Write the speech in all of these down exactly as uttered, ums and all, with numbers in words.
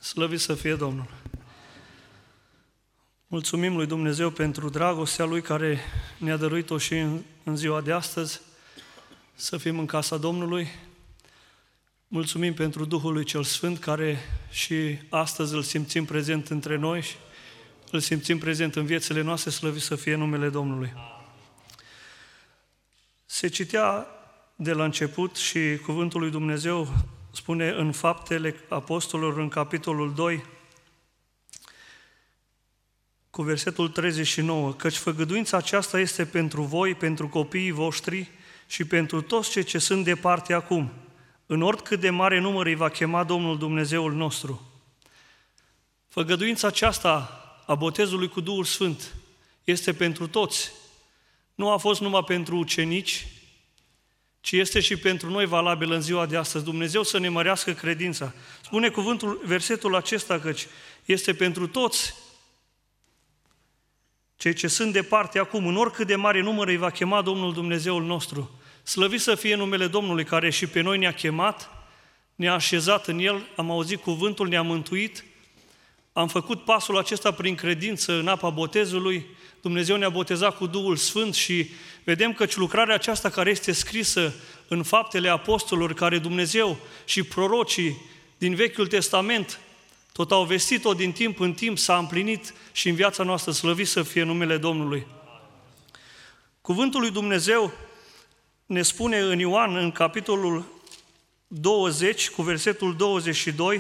Slăvit să fie Domnul! Mulțumim lui Dumnezeu pentru dragostea Lui care ne-a dăruit-o și în, în ziua de astăzi, să fim în casa Domnului. Mulțumim pentru Duhul lui Cel Sfânt, care și astăzi îl simțim prezent între noi și îl simțim prezent în viețile noastre, slăvit să fie numele Domnului. Se citea de la început și cuvântul lui Dumnezeu spune în Faptele Apostolilor, în capitolul doi, cu versetul treizeci și nouă, căci făgăduința aceasta este pentru voi, pentru copiii voștri și pentru toți cei ce sunt departe acum. În oricât de mare număr îi va chema Domnul Dumnezeul nostru. Făgăduința aceasta a botezului cu Duhul Sfânt este pentru toți. Nu a fost numai pentru ucenici, ci este și pentru noi valabil în ziua de astăzi. Dumnezeu să ne mărească credința. Spune cuvântul, versetul acesta, căci este pentru toți cei ce sunt departe acum. În oricât de mare număr îi va chema Domnul Dumnezeul nostru. Slăvit să fie numele Domnului, care și pe noi ne-a chemat, ne-a așezat în El, am auzit cuvântul, ne-a mântuit, am făcut pasul acesta prin credință în apa botezului, Dumnezeu ne-a botezat cu Duhul Sfânt și vedem că lucrarea aceasta care este scrisă în Faptele Apostolilor, care Dumnezeu și prorocii din Vechiul Testament tot au vestit-o din timp în timp, s-a împlinit și în viața noastră, slăvit să fie numele Domnului. Cuvântul lui Dumnezeu ne spune în Ioan, în capitolul douăzeci, cu versetul douăzeci și doi,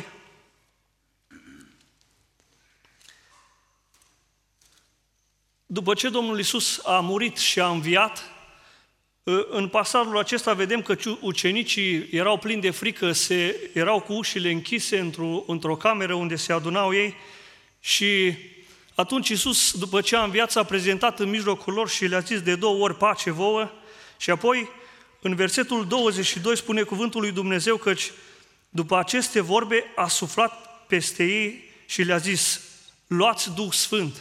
după ce Domnul Iisus a murit și a înviat, în pasajul acesta vedem că ucenicii erau plini de frică, se, erau cu ușile închise într-o, într-o cameră unde se adunau ei și atunci Iisus, după ce a înviat, s-a prezentat în mijlocul lor și le-a zis de două ori pace vouă și apoi în versetul douăzeci și doi spune cuvântul lui Dumnezeu căci după aceste vorbe a suflat peste ei și le-a zis, luați Duh Sfânt.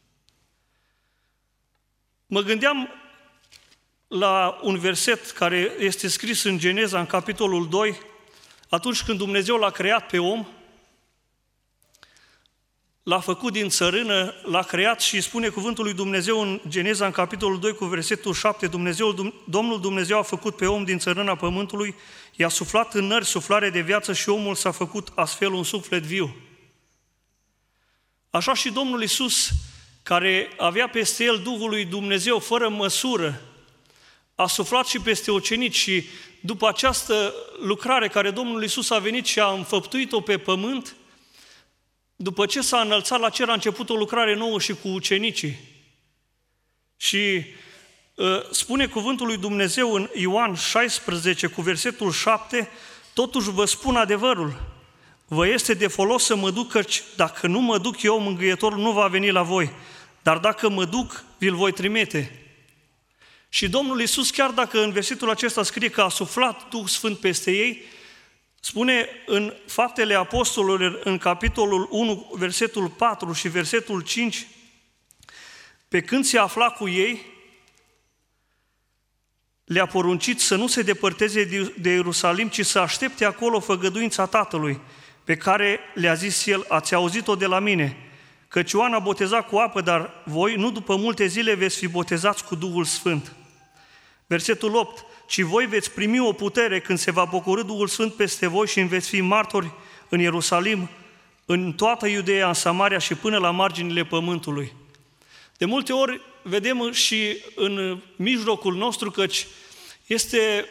Mă gândeam la un verset care este scris în Geneza, în capitolul doi, atunci când Dumnezeu l-a creat pe om, l-a făcut din țărână, l-a creat și spune cuvântul lui Dumnezeu în Geneza, în capitolul doi, cu versetul șapte, Dumnezeu, Domnul Dumnezeu a făcut pe om din țărâna pământului, i-a suflat în nări suflare de viață și omul s-a făcut astfel un suflet viu. Așa și Domnul Iisus, care avea peste el Duhul lui Dumnezeu fără măsură, a suflat și peste ucenici și după această lucrare care Domnul Iisus a venit și a înfăptuit-o pe pământ, după ce s-a înălțat la cer, a început o lucrare nouă și cu ucenicii. Și uh, spune cuvântul lui Dumnezeu în Ioan șaisprezece, cu versetul șapte, totuși vă spun adevărul, vă este de folos să mă duc, căci dacă nu mă duc eu, mângâietorul nu va veni la voi, dar dacă mă duc, vi-l voi trimite. Și Domnul Iisus, chiar dacă în versetul acesta scrie că a suflat Duh Sfânt peste ei, spune în Faptele Apostolilor, în capitolul unu, versetul patru și versetul cinci, pe când se afla cu ei, le-a poruncit să nu se depărteze de Ierusalim, ci să aștepte acolo făgăduința Tatălui, pe care le-a zis El, ați auzit-o de la mine, căci Ioan a botezat cu apă, dar voi nu după multe zile veți fi botezați cu Duhul Sfânt. Versetul opt, ci voi veți primi o putere când se va pocorî Duhul Sfânt peste voi și veți fi martori în Ierusalim, în toată Iudeea, în Samaria și până la marginile pământului. De multe ori vedem și în mijlocul nostru căci este,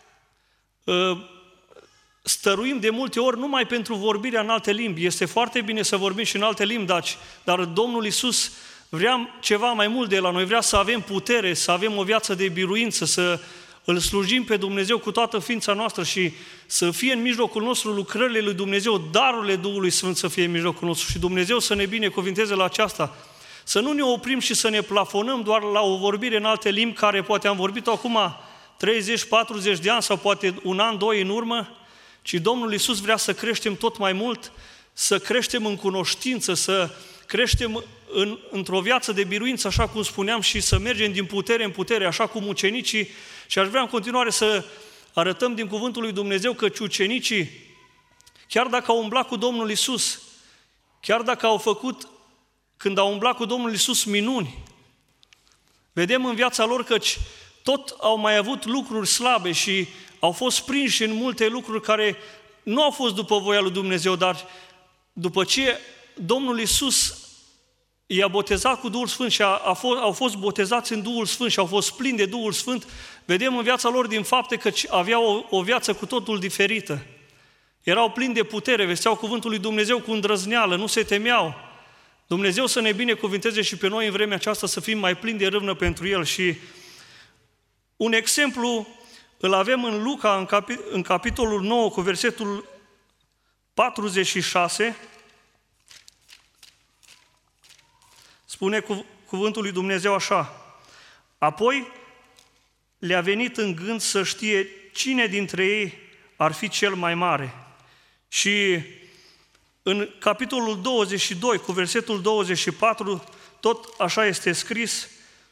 stăruim de multe ori numai pentru vorbirea în alte limbi. Este foarte bine să vorbim și în alte limbi, dar Domnul Iisus vrea ceva mai mult de la noi, vrea să avem putere, să avem o viață de biruință, să îl slujim pe Dumnezeu cu toată ființa noastră și să fie în mijlocul nostru lucrările lui Dumnezeu, darurile Duhului Sfânt să fie în mijlocul nostru și Dumnezeu să ne binecuvinteze la aceasta. Să nu ne oprim și să ne plafonăm doar la o vorbire în alte limbi care poate am vorbit acum treizeci patruzeci de ani sau poate un an, doi în urmă, ci Domnul Iisus vrea să creștem tot mai mult, să creștem în cunoștință, să creștem în, într-o viață de biruință, așa cum spuneam, și să mergem din putere în putere, așa cum ucenicii, și aș vrea în continuare să arătăm din cuvântul lui Dumnezeu că ucenicii, chiar dacă au umblat cu Domnul Iisus, chiar dacă au făcut, când au umblat cu Domnul Iisus, minuni, vedem în viața lor căci tot au mai avut lucruri slabe și au fost prinși în multe lucruri care nu au fost după voia lui Dumnezeu, dar după ce Domnul Iisus i-a botezat cu Duhul Sfânt și a, a fost, au fost botezați în Duhul Sfânt și au fost plini de Duhul Sfânt, vedem în viața lor din fapte că aveau o, o viață cu totul diferită. Erau plini de putere, vesteau cuvântul lui Dumnezeu cu îndrăzneală, nu se temeau. Dumnezeu să ne binecuvinteze și pe noi în vremea aceasta să fim mai plini de râvnă pentru El. Și un exemplu îl avem în Luca, în, capi, în capitolul nouă, cu versetul patruzeci și șase, spune cu, cuvântul lui Dumnezeu așa: apoi le-a venit în gând să știe cine dintre ei ar fi cel mai mare. Și în capitolul douăzeci și doi, cu versetul douăzeci și patru, tot așa este scris,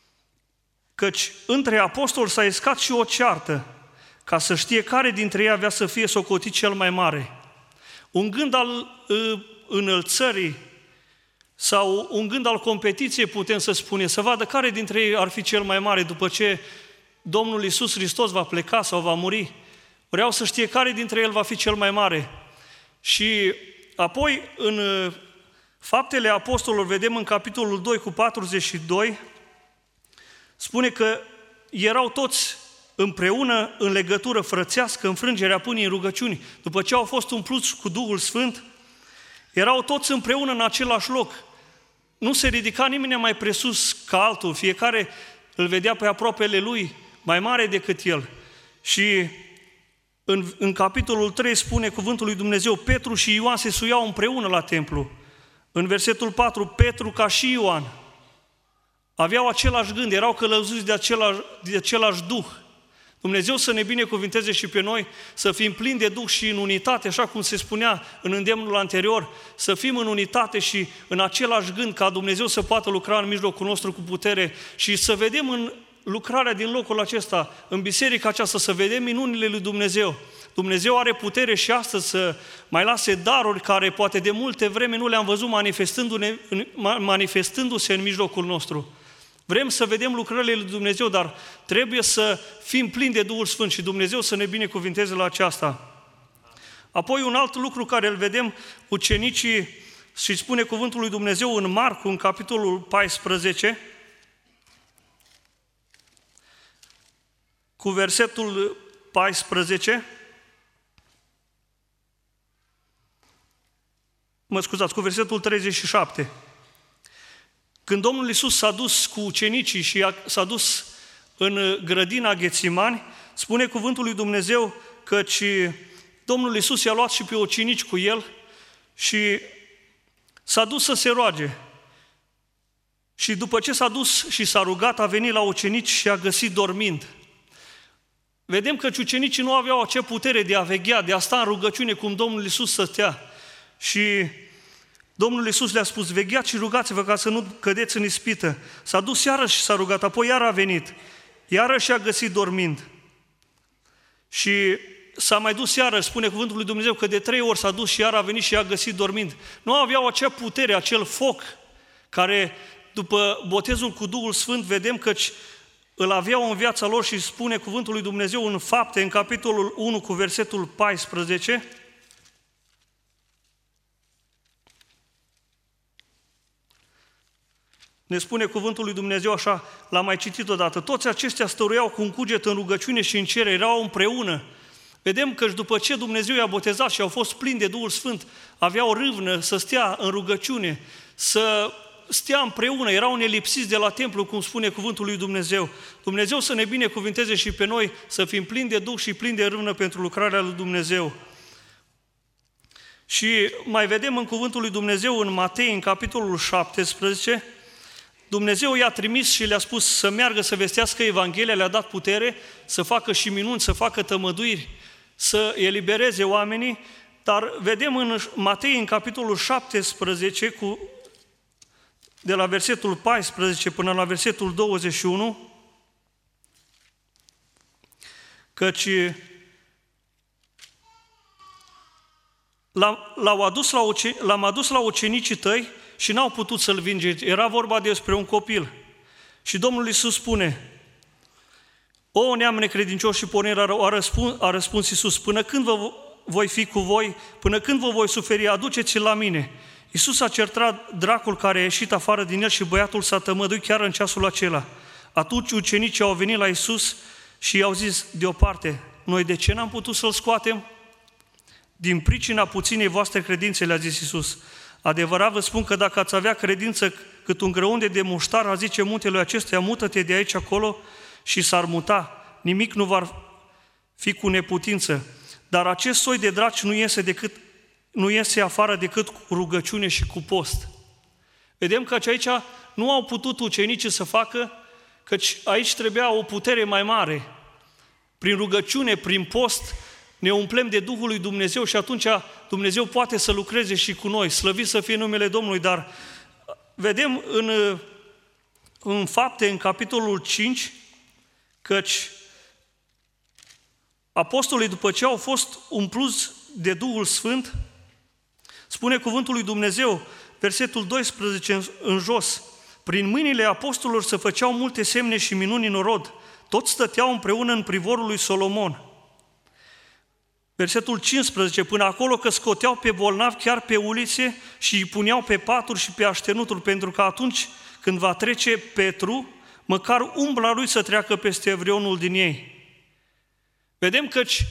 căci între apostoli s-a iscat și o ceartă, ca să știe care dintre ei avea să fie socotit cel mai mare. Un gând al uh, înălțării sau un gând al competiției, putem să spunem, să vadă care dintre ei ar fi cel mai mare după ce Domnul Iisus Hristos va pleca sau va muri. Vreau să știe care dintre el va fi cel mai mare. Și apoi, în Faptele Apostolilor, vedem în capitolul doi cu patruzeci și doi, spune că erau toți împreună în legătură frățească, în frângerea pâinii în rugăciuni. După ce au fost umpluți cu Duhul Sfânt, erau toți împreună în același loc. Nu se ridica nimeni mai presus ca altul, fiecare îl vedea pe aproapele lui mai mare decât el. Și în, în capitolul trei spune cuvântul lui Dumnezeu, Petru și Ioan se suiau împreună la templu. În versetul patru, Petru ca și Ioan aveau același gând, erau călăuziți de același, de același Duh. Dumnezeu să ne binecuvinteze și pe noi să fim plini de Duh și în unitate, așa cum se spunea în îndemnul anterior, să fim în unitate și în același gând, ca Dumnezeu să poată lucra în mijlocul nostru cu putere și să vedem în lucrarea din locul acesta, în biserica aceasta, să vedem minunile lui Dumnezeu. Dumnezeu are putere și astăzi să mai lase daruri care poate de multe vreme nu le-am văzut manifestându-ne, manifestându-se în mijlocul nostru. Vrem să vedem lucrările lui Dumnezeu, dar trebuie să fim plini de Duhul Sfânt și Dumnezeu să ne binecuvinteze la aceasta. Apoi un alt lucru care îl vedem, ucenicii, și spune cuvântul lui Dumnezeu în Marcu, în capitolul paisprezece, cu versetul paisprezece, mă scuzați, cu versetul treizeci și șapte. Când Domnul Iisus s-a dus cu ucenicii și s-a dus în grădina Ghețimani, spune cuvântul lui Dumnezeu căci Domnul Iisus i-a luat și pe ucenici cu el și s-a dus să se roage. Și după ce s-a dus și s-a rugat, a venit la ucenici și a găsit dormind. Vedem că ucenicii nu aveau acea putere de a veghea, de a sta în rugăciune cum Domnul Iisus stătea. Și Domnul Iisus le-a spus, vegheați și rugați-vă ca să nu cădeți în ispită. S-a dus iarăși și s-a rugat, apoi iar a venit. Iarăși a găsit dormind. Și s-a mai dus iarăși, spune cuvântul lui Dumnezeu, că de trei ori s-a dus și iar a venit și a găsit dormind. Nu aveau acea putere, acel foc, care după botezul cu Duhul Sfânt vedem că îl aveau în viața lor și spune cuvântul lui Dumnezeu în Fapte, în capitolul unu cu versetul paisprezece, ne spune cuvântul lui Dumnezeu așa, l-am mai citit odată, toți aceștia stăruiau cu un cuget în rugăciune și în cerere, erau împreună. Vedem că după ce Dumnezeu i-a botezat și au fost plini de Duhul Sfânt, aveau râvnă să stea în rugăciune, să stea împreună, erau nelipsiți de la templu, cum spune cuvântul lui Dumnezeu. Dumnezeu să ne binecuvinteze și pe noi, să fim plini de Duh și plini de râvnă pentru lucrarea lui Dumnezeu. Și mai vedem în cuvântul lui Dumnezeu în Matei, în capitolul șaptesprezece, Dumnezeu i-a trimis și le-a spus să meargă să vestească Evanghelia, le-a dat putere să facă și minuni, să facă tămăduiri, să elibereze oamenii, dar vedem în Matei, în capitolul șaptesprezece, cu, de la versetul paisprezece până la versetul douăzeci și unu, căci L-au adus la, l-am adus la ucenicii tăi și n-au putut să-l vinge. Era vorba despre un copil. Și Domnul Iisus spune, o neam necredincios și pornire a răspuns, a răspuns Iisus, până când vă voi fi cu voi, până când vă voi suferi, aduceți-l la mine. Iisus a certat dracul care a ieșit afară din el și băiatul s-a tămăduit chiar în ceasul acela. Atunci ucenicii au venit la Iisus și i-au zis deoparte, noi de ce n-am putut să-l scoatem? Din pricina puținei voastre credințe, le-a zis Iisus. Adevărat vă spun că dacă ați avea credință cât un grăunte de muștar, a zice muntelui acestuia, mută-te de aici acolo și s-ar muta. Nimic nu va fi cu neputință. Dar acest soi de draci nu iese, decât, nu iese afară decât cu rugăciune și cu post. Vedem că aici nu au putut ucenicii să facă, căci aici trebuia o putere mai mare. Prin rugăciune, prin post, ne umplem de Duhul lui Dumnezeu și atunci Dumnezeu poate să lucreze și cu noi. Slăvit să fie numele Domnului, dar vedem în, în Fapte, în capitolul cinci, căci apostolii, după ce au fost umpluți de Duhul Sfânt, spune cuvântul lui Dumnezeu, versetul doisprezece în, în jos, prin mâinile apostolilor se făceau multe semne și minuni în orod, toți stăteau împreună în privorul lui Solomon. Versetul cincisprezece, până acolo că scoteau pe bolnavi chiar pe ulițe și îi puneau pe paturi și pe așternuturi, pentru că atunci când va trece Petru, măcar umbra lui să treacă peste vreunul din ei. Vedem căci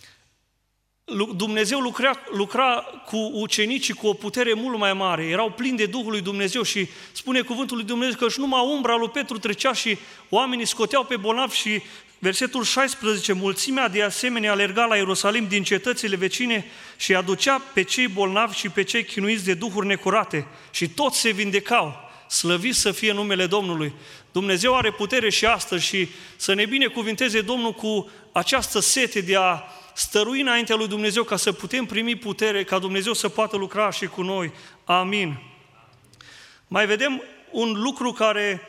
Dumnezeu lucra, lucra cu ucenicii cu o putere mult mai mare, erau plini de Duhul lui Dumnezeu și spune cuvântul lui Dumnezeu că și numai umbra lui Petru trecea și oamenii scoteau pe bolnavi și versetul șaisprezece, mulțimea de asemenea alerga la Ierusalim din cetățile vecine și aducea pe cei bolnavi și pe cei chinuiți de duhuri necurate și toți se vindecau. Slăvit să fie numele Domnului. Dumnezeu are putere și astăzi și să ne binecuvinteze Domnul cu această sete de a stărui înaintea lui Dumnezeu ca să putem primi putere, ca Dumnezeu să poată lucra și cu noi. Amin. Mai vedem un lucru care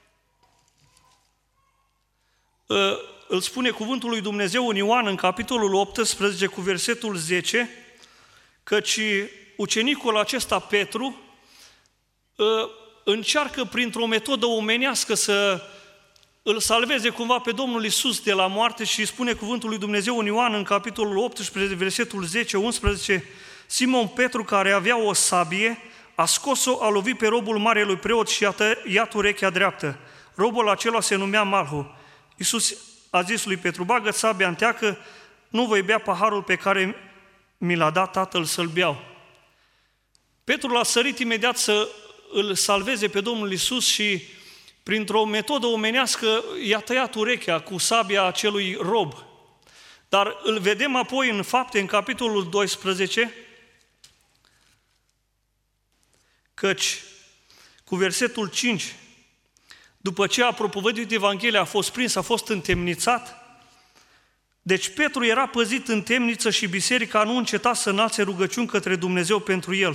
îl spune cuvântul lui Dumnezeu în Ioan, în capitolul optsprezece, cu versetul zece, căci ucenicul acesta, Petru, încearcă printr-o metodă omenească să îl salveze cumva pe Domnul Iisus de la moarte și spune cuvântul lui Dumnezeu în Ioan, în capitolul optsprezece, versetul zece unsprezece, Simon Petru, care avea o sabie, a scos-o, a lovit pe robul marelui preot și a tăiat urechea dreaptă. Robul acela se numea Malhu. Iisus a zis lui Petru, bagă-ți sabia în teacă, nu voi bea paharul pe care mi l-a dat Tatăl să-l beau. Petru l-a sărit imediat să îl salveze pe Domnul Iisus și printr-o metodă omenească i-a tăiat urechea cu sabia acelui rob. Dar îl vedem apoi în Fapte, în capitolul doisprezece, căci cu versetul cinci, după ce a propovăduit Evanghelia, a fost prins, a fost întemnițat. Deci Petru era păzit în temniță și biserica nu înceta să înalțe rugăciuni către Dumnezeu pentru el.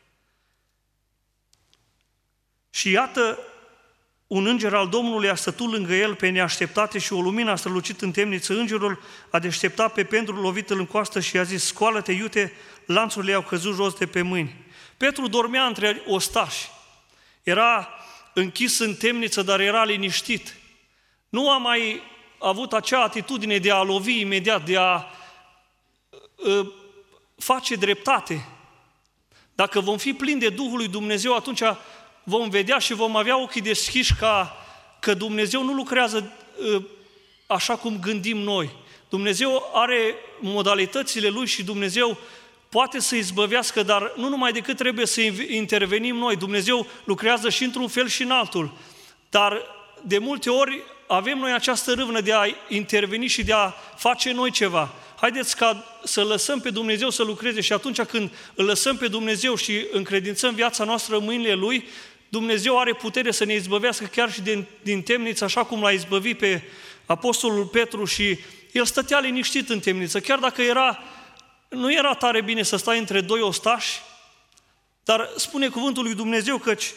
Și iată, un înger al Domnului a stătut lângă el pe neașteptate și o lumină a strălucit în temniță. Îngerul a deșteptat pe Petru, lovit-l în coastă și a zis, scoală-te, iute, lanțurile i-au căzut jos de pe mâini. Petru dormea între ostași. Era închis în temniță, dar era liniștit. Nu a mai avut acea atitudine de a lovi imediat, de a uh, face dreptate. Dacă vom fi plini de Duhul lui Dumnezeu, atunci vom vedea și vom avea ochii deschiși ca că Dumnezeu nu lucrează uh, așa cum gândim noi. Dumnezeu are modalitățile Lui și Dumnezeu poate să izbăvească, dar nu numai decât trebuie să intervenim noi. Dumnezeu lucrează și într-un fel și în altul. Dar de multe ori avem noi această râvnă de a interveni și de a face noi ceva. Haideți ca să lăsăm pe Dumnezeu să lucreze și atunci când îl lăsăm pe Dumnezeu și încredințăm viața noastră în mâinile Lui, Dumnezeu are putere să ne izbăvească chiar și din, din temniță, așa cum l-a izbăvit pe apostolul Petru și el stătea liniștit în temniță, chiar dacă era, nu era tare bine să stai între doi ostași, dar spune cuvântul lui Dumnezeu căci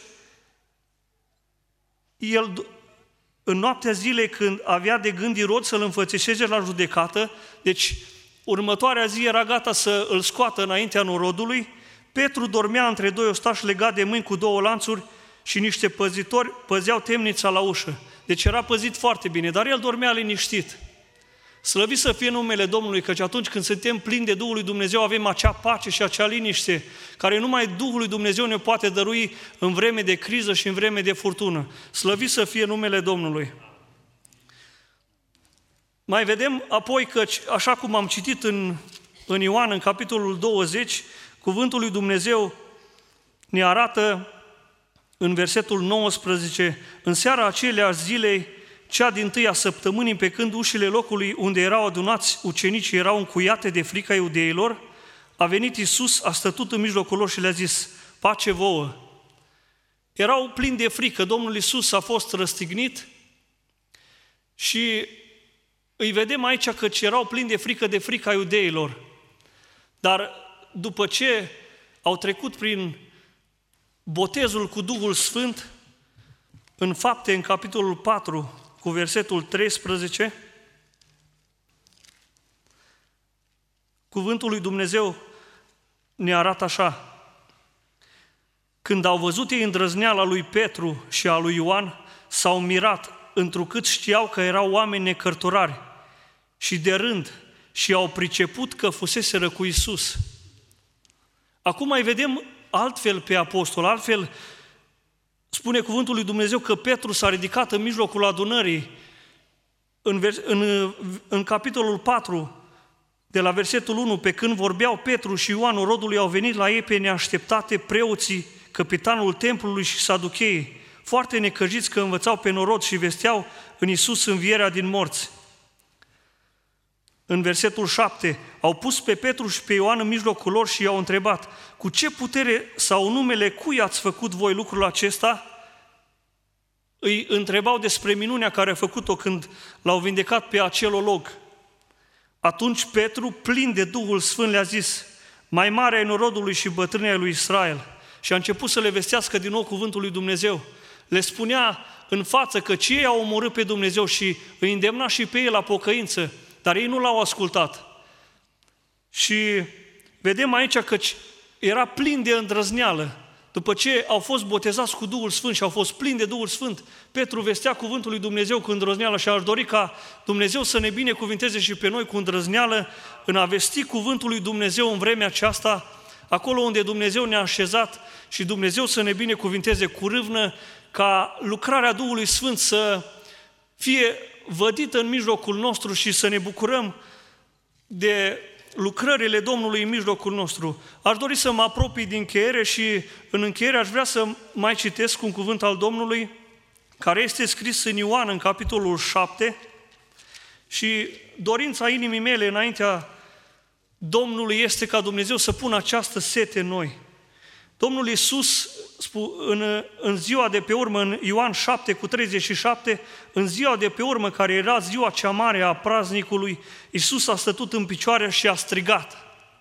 el, în noaptea zilei când avea de gând Irod să-l înfățișeze la judecată, deci următoarea zi era gata să îl scoată înaintea norodului. Petru dormea între doi ostași legat de mâini cu două lanțuri și niște păzitori păzeau temnița la ușă. Deci era păzit foarte bine, dar el dormea liniștit. Slăvit să fie numele Domnului, căci atunci când suntem plini de Duhul lui Dumnezeu avem acea pace și acea liniște care numai Duhul lui Dumnezeu ne poate dărui în vreme de criză și în vreme de furtună. Slăvit să fie numele Domnului. Mai vedem apoi că, așa cum am citit în, în Ioan, în capitolul douăzeci, cuvântul lui Dumnezeu ne arată în versetul nouăsprezece, în seara aceleași zilei, cea dintâia săptămânii, pe când ușile locului unde erau adunați ucenicii erau încuiate de frica iudeilor, a venit Iisus, a stătut în mijlocul lor și le-a zis, pace vouă. Erau plini de frică, Domnul Iisus a fost răstignit și îi vedem aici că erau plini de frică de frica iudeilor. Dar după ce au trecut prin botezul cu Duhul Sfânt, în Fapte, în capitolul patru, cu versetul treisprezece, cuvântul lui Dumnezeu ne arată așa. Când au văzut ei îndrăzneala lui Petru și a lui Ioan, s-au mirat, întrucât știau că erau oameni necărturari și de rând și au priceput că fuseseră cu Iisus. Acum mai vedem altfel pe apostol, altfel spune cuvântul lui Dumnezeu că Petru s-a ridicat în mijlocul adunării, în, vers, în, în capitolul patru, de la versetul unu, pe când vorbeau Petru și Ioan rodului, au venit la ei pe neașteptate preoții, căpitanul templului și saducheii, foarte necăjiți că învățau pe norod și vesteau în Iisus învierea din morți. În versetul șapte, au pus pe Petru și pe Ioan în mijlocul lor și i-au întrebat, cu ce putere sau numele cui ați făcut voi lucrul acesta? Îi întrebau despre minunea care a făcut-o când l-au vindecat pe acel olog. Atunci Petru, plin de Duhul Sfânt, le-a zis, mai mare ai norodului și bătrânii ai lui Israel. Și a început să le vestească din nou cuvântul lui Dumnezeu. Le spunea în față că ei au omorât pe Dumnezeu și îi îndemna și pe ei la pocăință, dar ei nu l-au ascultat. Și vedem aici că era plin de îndrăzneală. După ce au fost botezați cu Duhul Sfânt și au fost plini de Duhul Sfânt, Petru vestea cuvântul lui Dumnezeu cu îndrăzneală și aș dori ca Dumnezeu să ne binecuvinteze și pe noi cu îndrăzneală în a vesti cuvântul lui Dumnezeu în vremea aceasta, acolo unde Dumnezeu ne-a așezat, și Dumnezeu să ne binecuvinteze cu râvnă, ca lucrarea Duhului Sfânt să fie vădită în mijlocul nostru și să ne bucurăm de lucrările Domnului în mijlocul nostru. Aș dori să mă apropii din încheiere și în încheiere aș vrea să mai citesc un cuvânt al Domnului care este scris în Ioan, în capitolul șapte, și dorința inimii mele înaintea Domnului este ca Dumnezeu să pună această sete în noi. Domnul Iisus, în, în ziua de pe urmă, în Ioan șapte cu treizeci și șapte, în ziua de pe urmă, care era ziua cea mare a praznicului, Iisus a stătut în picioare și a strigat,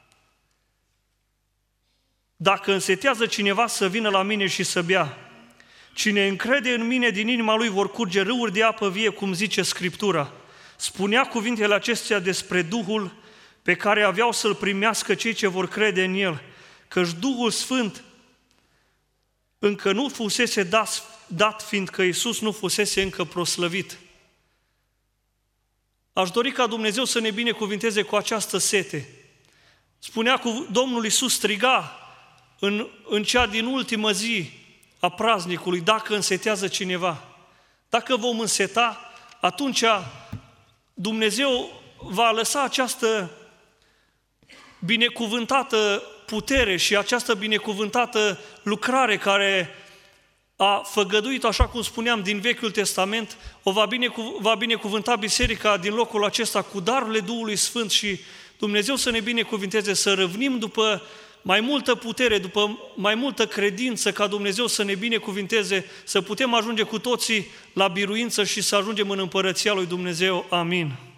dacă însetează cineva să vină la mine și să bea, cine încrede în mine, din inima lui vor curge râuri de apă vie, cum zice Scriptura. Spunea cuvintele acestea despre Duhul pe care aveau să-L primească cei ce vor crede în El, căci Duhul Sfânt încă nu fusese dat, dat fiindcă Iisus nu fusese încă proslăvit. Aș dori ca Dumnezeu să ne binecuvinteze cu această sete. Spunea cu Domnul Iisus, striga în, în cea din ultimă zi a praznicului, dacă însetează cineva. Dacă vom înseta, atunci Dumnezeu va lăsa această binecuvântată putere și această binecuvântată lucrare care a făgăduit, așa cum spuneam, din Vechiul Testament, o va, binecu- va binecuvânta biserica din locul acesta cu darurile Duhului Sfânt și Dumnezeu să ne binecuvinteze, să râvnim după mai multă putere, după mai multă credință, ca Dumnezeu să ne binecuvinteze, să putem ajunge cu toții la biruință și să ajungem în împărăția lui Dumnezeu. Amin.